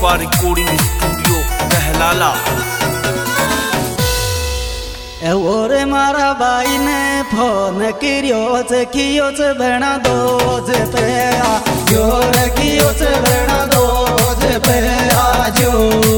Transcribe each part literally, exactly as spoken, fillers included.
कृपा recording studio कहलाला। और मारा भाई ने फोन कियो से कियो से बना दो जे पे आ जोर कियो से बना दो जे पे आ जो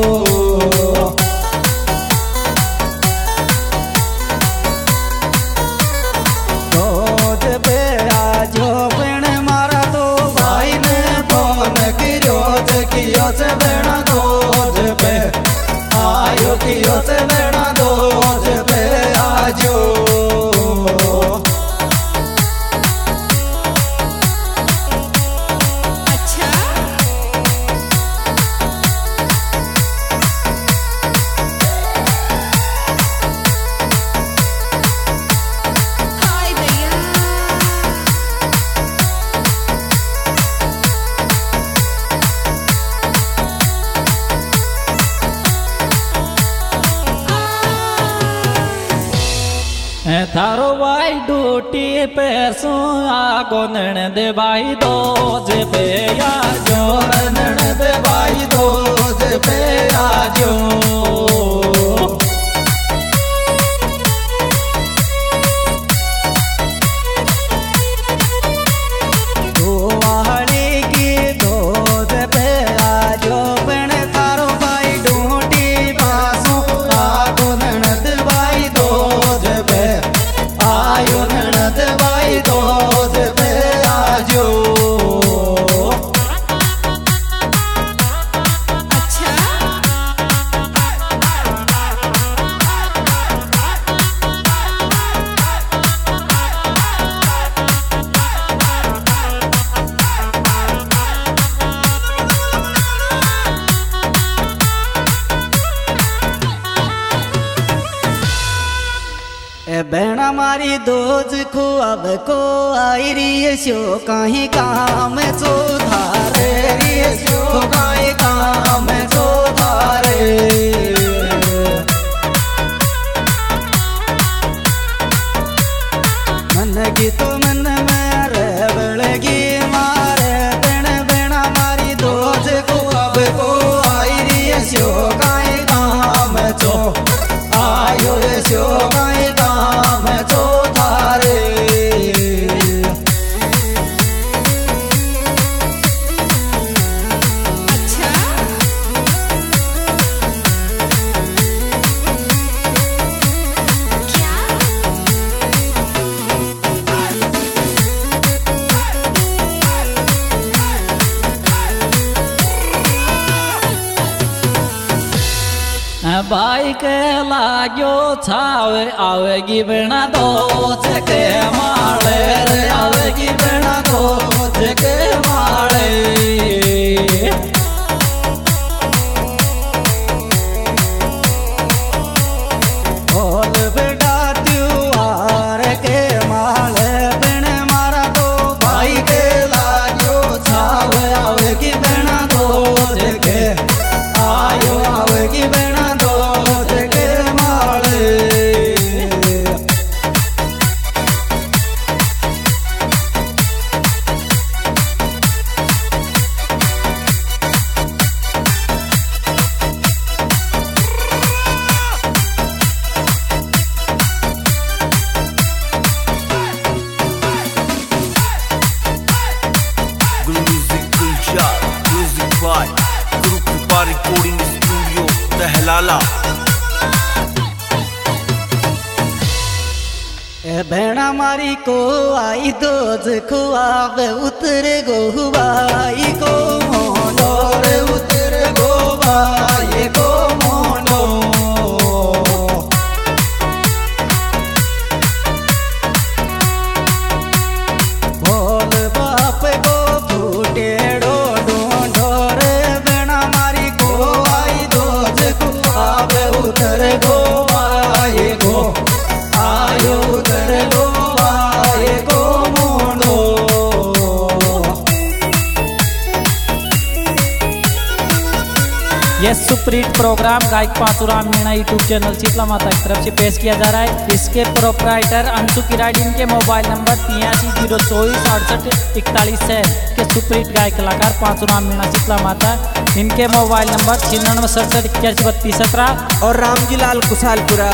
से बेड़ा दोज पे आयो कियो से बेड़ा दोज पे आजो अच्छा हाय भैया थारो भाई डूटी पे सो आगो नण दे भाई दोज पे आजो नण दे भाई दोज पे आजो बेना मारी दोज को अब को आई री शो कहीं काम सो धारे री शो कहीं काम सो धारे मन की तो मन में रे बड़गी मारे बेन बेना मारी दोज को अब को आई री शो कहीं काम सो आयो रे शो कहीं काम सो धारे अच्छा क्या भाई के लाग्यो छावे आवेगी बिना दोज के माले रे आवेगी बिना दोज के माले बोल बेटा त्योहार के माले बिन मारा तो भाई के लाग्यो छावे आवेगी बिना दोज के आयो आवेगी बिना गुरु कृपा रिकॉर्डिंग स्टूडियो कहलाला। भेड़ा मारी को आई दोज को आवे उतरे गो भाई को मोनो रे उतरे गो भाई को मोनो बोल बाप को फूटे उतर गो आए गो आयो उतर गो आए गो मोनो ये सुप्रीत प्रोग्राम गायक पांचुराम मीणा यूट्यूब चैनल शीतला माता की तरफ से पेश किया जा रहा है। इसके प्रोप्राइटर अंशु किराड़ी, इनके मोबाइल नंबर तिरासी जीरो चौबीस अड़सठ इकतालीस है। के सुप्रीत गायक कलाकार पांचुराम मीणा शीतला माता, इनके मोबाइल नंबर छिन्नवे सड़सठ इक्यासी बत्तीस सत्रह। और रामजी लाल कुशालपुरा।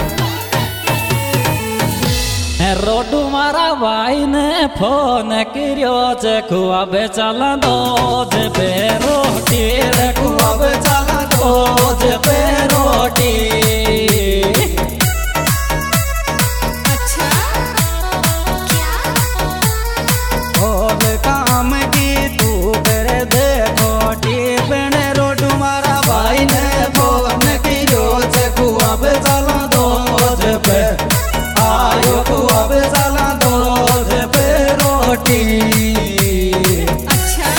रोडू मारा भाई ने फोन करियो जे खुआब चला दो जे पे रोटी रे खुआब चला दो जे पे रोटी। अच्छा क्या? और काम की तू करे देखोटी बिन रोडू मारा भाई ने फोन करियो जे खुआब चला दो जे पे आयो खुआब चला दो जे पे रोटी। अच्छा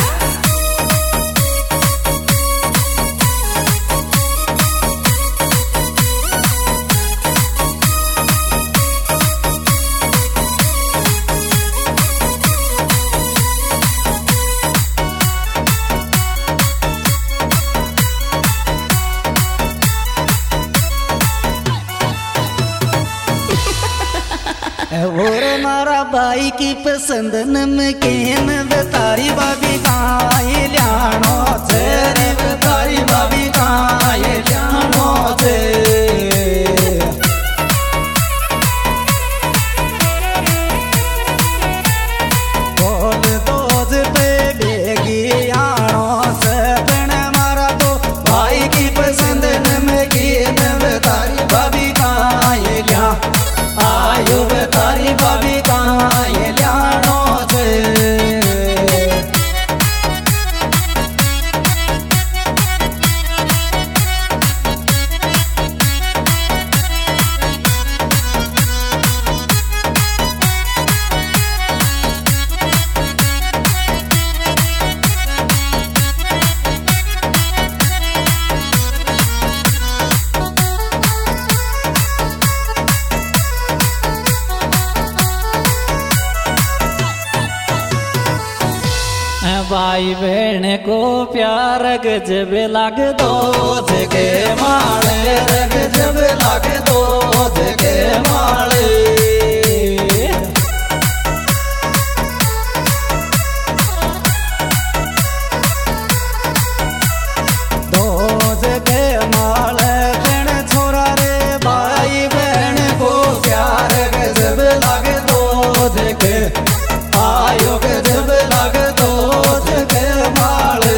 और मारा भाई की पसंद नमकीन बतारी भाभी खाए लियानो से रे बतारी भाभी खाए लियानो से। बोल दो पे बेगी आनो से बिन मारा तो भाई की पसंद नमकीन बतारी भाभी खाए लिया आयो तारी भाभी कहाँ ये लियानो से। भाई बहन को प्यार गजब लाग दो जगे माले गजब लाग दो जगे माले। दो जगे माले बहन छोरा रे भाई बहन को प्यार गजब लाग दो जगे आयो गजब लाग दो जगे माले।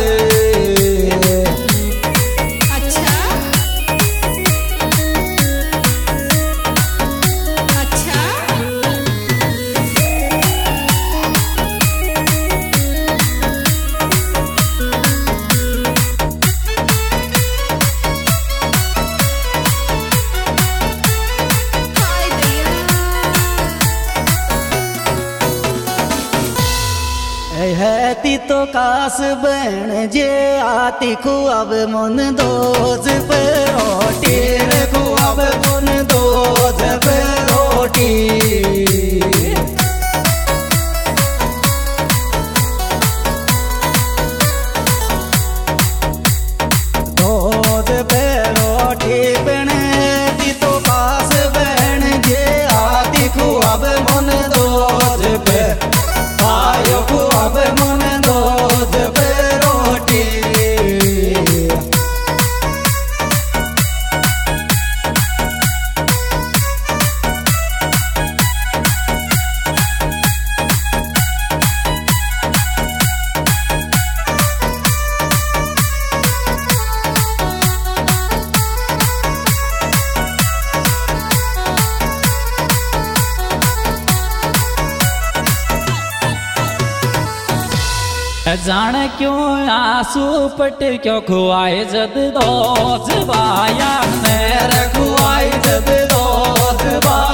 अच्छा अच्छा हाय भैया है ती तो कास बहन जे आती खुआब मन दोज पे रोटी रे खुआब मन दोज पे रोटी। दोज पे रोटी बहन ती तो कास बहन जे आती खुआब मन दोज पे आयो खुआब मन दोज पे रोटी। जाने क्यों आंसू पट क्यों खुआए जद दोज बाया मेरे खुआए जद दोज बा।